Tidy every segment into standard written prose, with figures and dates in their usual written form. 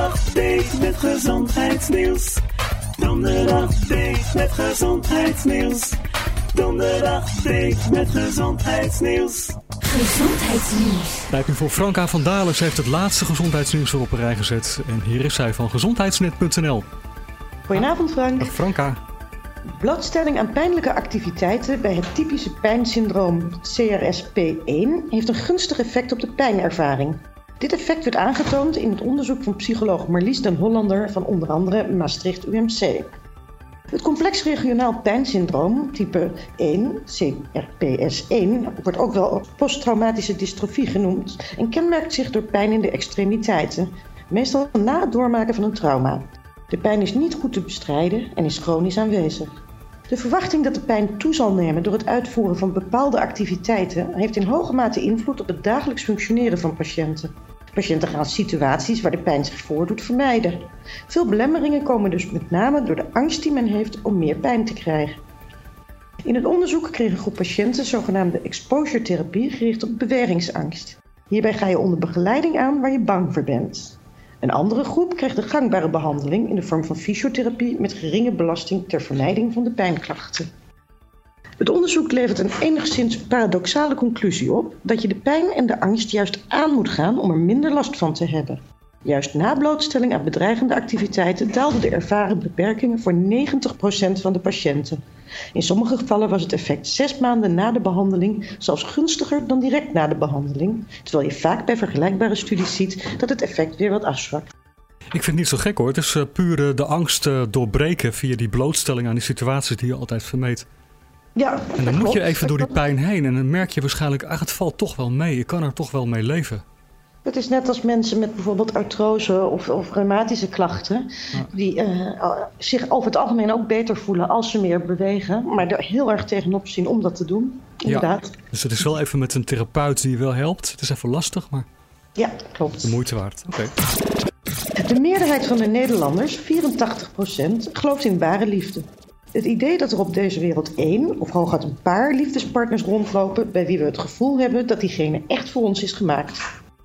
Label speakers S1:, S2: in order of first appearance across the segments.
S1: Donderdag date met gezondheidsnieuws. Donderdag date met gezondheidsnieuws. Donderdag date met gezondheidsnieuws.
S2: Gezondheidsnieuws.
S3: Tijd nu voor Franka van Dalen. Ze heeft het laatste gezondheidsnieuws weer op een rij gezet. En hier is zij van gezondheidsnet.nl.
S4: Goedenavond Frank.
S3: Dag Franka.
S4: Blootstelling aan pijnlijke activiteiten bij het typische pijnsyndroom CRSP1 heeft een gunstig effect op de pijnervaring. Dit effect werd aangetoond in het onderzoek van psycholoog Marlies den Hollander van onder andere Maastricht UMC. Het complex regionaal pijnsyndroom type 1, CRPS1, wordt ook wel posttraumatische dystrofie genoemd en kenmerkt zich door pijn in de extremiteiten, meestal na het doormaken van een trauma. De pijn is niet goed te bestrijden en is chronisch aanwezig. De verwachting dat de pijn toe zal nemen door het uitvoeren van bepaalde activiteiten heeft in hoge mate invloed op het dagelijks functioneren van patiënten. Patiënten gaan situaties waar de pijn zich voordoet vermijden. Veel belemmeringen komen dus met name door de angst die men heeft om meer pijn te krijgen. In het onderzoek kreeg een groep patiënten zogenaamde exposure-therapie gericht op bewegingsangst. Hierbij ga je onder begeleiding aan waar je bang voor bent. Een andere groep kreeg de gangbare behandeling in de vorm van fysiotherapie met geringe belasting ter vermijding van de pijnklachten. Het onderzoek levert een enigszins paradoxale conclusie op dat je de pijn en de angst juist aan moet gaan om er minder last van te hebben. Juist na blootstelling aan bedreigende activiteiten daalden de ervaren beperkingen voor 90% van de patiënten. In sommige gevallen was het effect 6 maanden na de behandeling zelfs gunstiger dan direct na de behandeling, terwijl je vaak bij vergelijkbare studies ziet dat het effect weer wat afzwakt.
S3: Ik vind het niet zo gek hoor. Het is puur de angst doorbreken via die blootstelling aan die situaties die je altijd vermeed.
S4: Ja,
S3: en dan moet je even door die pijn heen en dan merk je waarschijnlijk, het valt toch wel mee. Je kan er toch wel mee leven.
S4: Het is net als mensen met bijvoorbeeld artrose of reumatische klachten, die zich over het algemeen ook beter voelen als ze meer bewegen, maar er heel erg tegenop zien om dat te doen. Inderdaad.
S3: Ja, dus het is wel even met een therapeut die je wel helpt. Het is even lastig, maar
S4: ja, klopt.
S3: De moeite waard. Oké.
S4: De meerderheid van de Nederlanders, 84%, gelooft in ware liefde. Het idee dat er op deze wereld 1 of hooguit een paar liefdespartners rondlopen bij wie we het gevoel hebben dat diegene echt voor ons is gemaakt.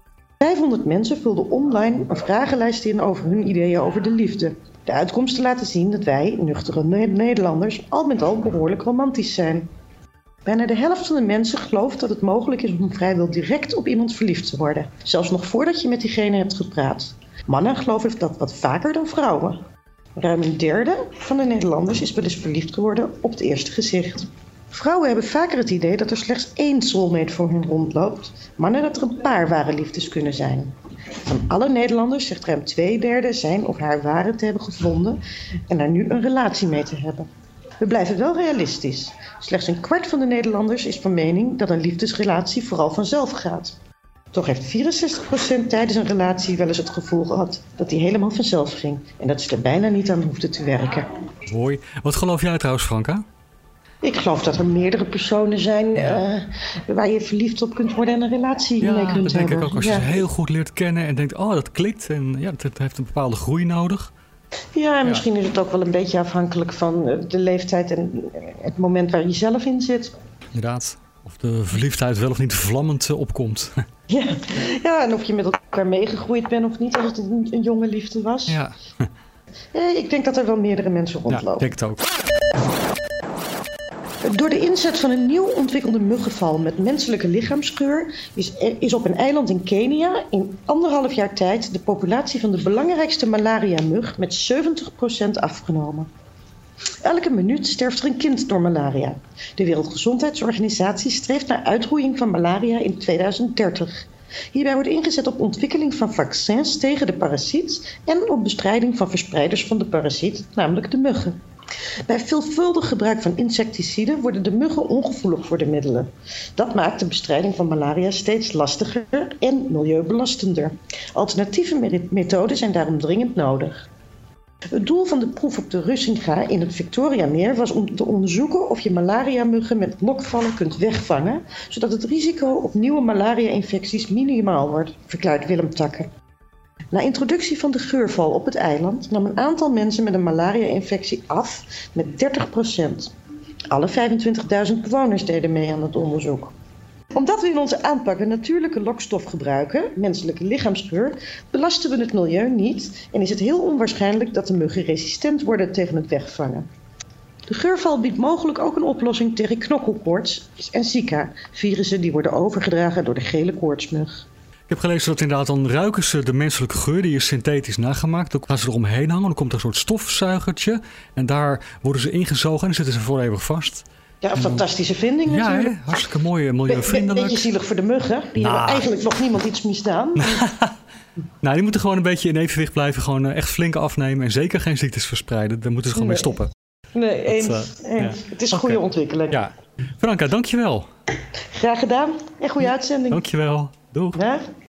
S4: 500 mensen vulden online een vragenlijst in over hun ideeën over de liefde. De uitkomsten laten zien dat wij, nuchtere Nederlanders, al met al behoorlijk romantisch zijn. Bijna de helft van de mensen gelooft dat het mogelijk is om vrijwel direct op iemand verliefd te worden. Zelfs nog voordat je met diegene hebt gepraat. Mannen geloven dat wat vaker dan vrouwen. Ruim een derde van de Nederlanders is wel eens verliefd geworden op het eerste gezicht. Vrouwen hebben vaker het idee dat er slechts 1 soulmate voor hen rondloopt. Mannen dat er een paar ware liefdes kunnen zijn. Van alle Nederlanders zegt ruim 2/3 zijn of haar ware te hebben gevonden en daar nu een relatie mee te hebben. We blijven wel realistisch. Slechts een kwart van de Nederlanders is van mening dat een liefdesrelatie vooral vanzelf gaat. Toch heeft 64% tijdens een relatie wel eens het gevoel gehad dat die helemaal vanzelf ging en dat ze er bijna niet aan hoefden te werken.
S3: Mooi. Wat geloof jij trouwens, Franka?
S4: Ik geloof dat er meerdere personen zijn waar je verliefd op kunt worden en een relatie mee kunt hebben.
S3: Ja, dat denk ik ook. Als je ze heel goed leert kennen en denkt, dat klikt en dat heeft een bepaalde groei nodig.
S4: Ja, en misschien is het ook wel een beetje afhankelijk van de leeftijd en het moment waar je zelf in zit.
S3: Inderdaad. Of de verliefdheid wel of niet vlammend opkomt.
S4: Ja, en of je met elkaar meegegroeid bent of niet, als het een jonge liefde was.
S3: Ja.
S4: Ik denk dat er wel meerdere mensen rondlopen.
S3: Ja, denk het ook.
S4: Door de inzet van een nieuw ontwikkelde muggenval met menselijke lichaamsgeur is op een eiland in Kenia in 1,5 jaar tijd de populatie van de belangrijkste malaria-mug met 70% afgenomen. Elke minuut sterft er een kind door malaria. De Wereldgezondheidsorganisatie streeft naar uitroeiing van malaria in 2030. Hierbij wordt ingezet op ontwikkeling van vaccins tegen de parasiet en op bestrijding van verspreiders van de parasiet, namelijk de muggen. Bij veelvuldig gebruik van insecticiden worden de muggen ongevoelig voor de middelen. Dat maakt de bestrijding van malaria steeds lastiger en milieubelastender. Alternatieve methoden zijn daarom dringend nodig. Het doel van de proef op de Russinga in het Victoriameer was om te onderzoeken of je malaria-muggen met lokvallen kunt wegvangen, zodat het risico op nieuwe malaria-infecties minimaal wordt, verklaart Willem Takke. Na introductie van de geurval op het eiland nam een aantal mensen met een malaria-infectie af met 30%. Alle 25.000 bewoners deden mee aan het onderzoek. Omdat we in onze aanpak een natuurlijke lokstof gebruiken, menselijke lichaamsgeur, belasten we het milieu niet en is het heel onwaarschijnlijk dat de muggen resistent worden tegen het wegvangen. De geurval biedt mogelijk ook een oplossing tegen knokkelkoorts en Zika, virussen die worden overgedragen door de gele koortsmug.
S3: Ik heb gelezen dat inderdaad dan ruiken ze de menselijke geur, die is synthetisch nagemaakt. Dan gaan ze eromheen hangen, dan komt er een soort stofzuigertje en daar worden ze ingezogen en dan zitten ze voor eeuwig vast.
S4: Ja, een fantastische vinding natuurlijk.
S3: Ja, hartstikke mooi, milieuvriendelijk.
S4: Beetje zielig voor de muggen, die hebben eigenlijk nog niemand iets misdaan.
S3: Nou, die moeten gewoon een beetje in evenwicht blijven, gewoon echt flink afnemen en zeker geen ziektes verspreiden. Daar moeten ze gewoon mee stoppen.
S4: Nee, eens.
S3: Ja.
S4: Het is een goede ontwikkeling.
S3: Ja. Franka, dankjewel.
S4: Graag gedaan en goede uitzending.
S3: Dankjewel. Doeg.
S4: Ja.